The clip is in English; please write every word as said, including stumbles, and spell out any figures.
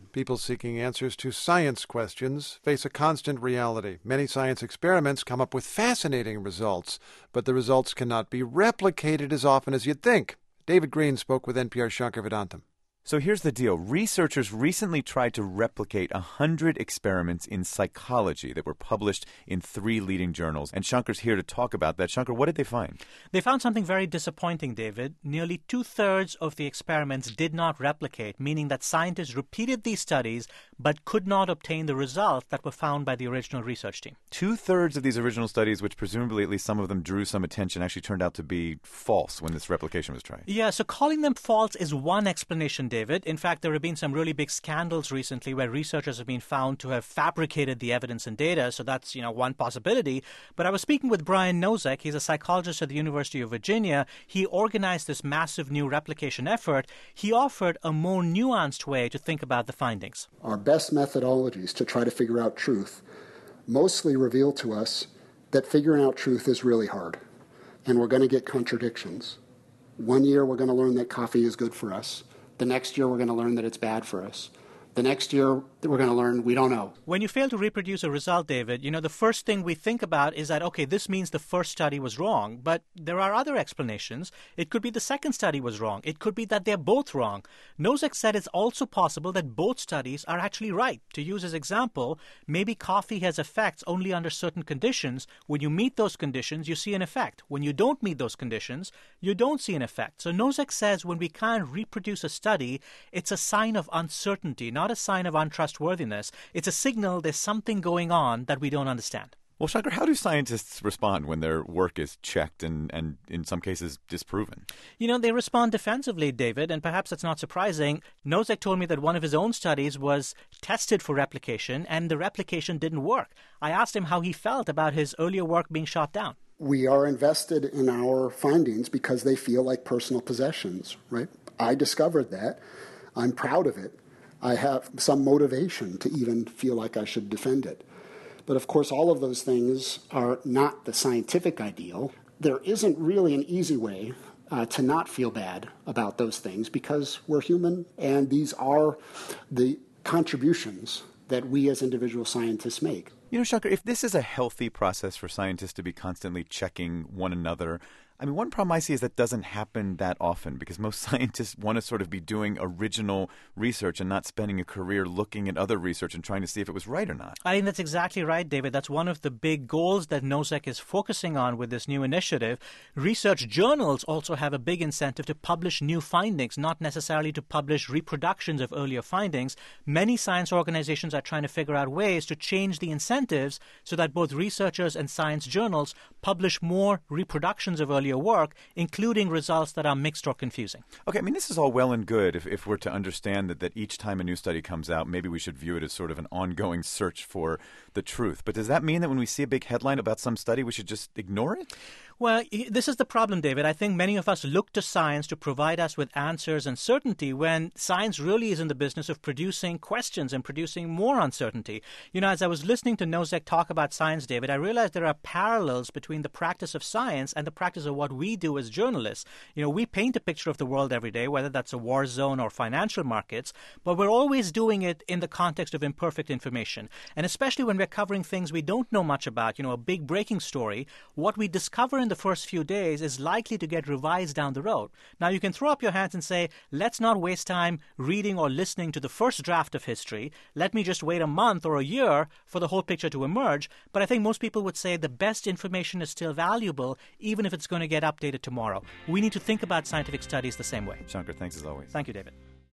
People seeking answers to science questions face a constant reality. Many science experiments come up with fascinating results, but the results cannot be replicated as often as you'd think. David Green spoke with N P R's Shankar Vedantam. So here's the deal. Researchers recently tried to replicate one hundred experiments in psychology that were published in three leading journals. And Shankar's here to talk about that. Shankar, what did they find? They found something very disappointing, David. Nearly two-thirds of the experiments did not replicate, meaning that scientists repeated these studies but could not obtain the results that were found by the original research team. Two-thirds of these original studies, which presumably at least some of them drew some attention, actually turned out to be false when this replication was tried. Yeah, so calling them false is one explanation, David. In fact, there have been some really big scandals recently where researchers have been found to have fabricated the evidence and data. So that's, you know, one possibility. But I was speaking with Brian Nosek. He's a psychologist at the University of Virginia. He organized this massive new replication effort. He offered a more nuanced way to think about the findings. Our best methodologies to try to figure out truth mostly reveal to us that figuring out truth is really hard. And we're going to get contradictions. One year we're going to learn that coffee is good for us. The next year, we're going to learn that it's bad for us. The next year, we're going to learn we don't know. When you fail to reproduce a result, David, you know, the first thing we think about is that, okay, this means the first study was wrong. But there are other explanations. It could be the second study was wrong. It could be that they're both wrong. Nosek said it's also possible that both studies are actually right. To use his example, maybe coffee has effects only under certain conditions. When you meet those conditions, you see an effect. When you don't meet those conditions, you don't see an effect. So Nosek says when we can't reproduce a study, it's a sign of uncertainty, not a sign of untrustworthiness. It's a signal there's something going on that we don't understand. Well, Shankar, how do scientists respond when their work is checked and, and in some cases, disproven? You know, they respond defensively, David, and perhaps that's not surprising. Nosek told me that one of his own studies was tested for replication, and the replication didn't work. I asked him how he felt about his earlier work being shot down. We are invested in our findings because they feel like personal possessions, right? I discovered that. I'm proud of it. I have some motivation to even feel like I should defend it. But of course, all of those things are not the scientific ideal. There isn't really an easy way uh, to not feel bad about those things because we're human, and these are the contributions that we as individual scientists make. You know, Shankar, if this is a healthy process for scientists to be constantly checking one another, I mean, one problem I see is that doesn't happen that often because most scientists want to sort of be doing original research and not spending a career looking at other research and trying to see if it was right or not. I think that's exactly right, David. That's one of the big goals that Nosek is focusing on with this new initiative. Research journals also have a big incentive to publish new findings, not necessarily to publish reproductions of earlier findings. Many science organizations are trying to figure out ways to change the incentives so that both researchers and science journals publish more reproductions of earlier work, including results that are mixed or confusing. Okay, I mean, this is all well and good if, if we're to understand that, that each time a new study comes out, maybe we should view it as sort of an ongoing search for the truth. But does that mean that when we see a big headline about some study, we should just ignore it? Well, this is the problem, David. I think many of us look to science to provide us with answers and certainty when science really is in the business of producing questions and producing more uncertainty. You know, as I was listening to Nosek talk about science, David, I realized there are parallels between the practice of science and the practice of what we do as journalists. You know, we paint a picture of the world every day, whether that's a war zone or financial markets, but we're always doing it in the context of imperfect information. And especially when we're covering things we don't know much about, you know, a big breaking story, what we discover in the first few days is likely to get revised down the road. Now, you can throw up your hands and say, let's not waste time reading or listening to the first draft of history. Let me just wait a month or a year for the whole picture to emerge. But I think most people would say the best information is still valuable, even if it's going to get updated tomorrow. We need to think about scientific studies the same way. Shankar, thanks as always. Thank you, David.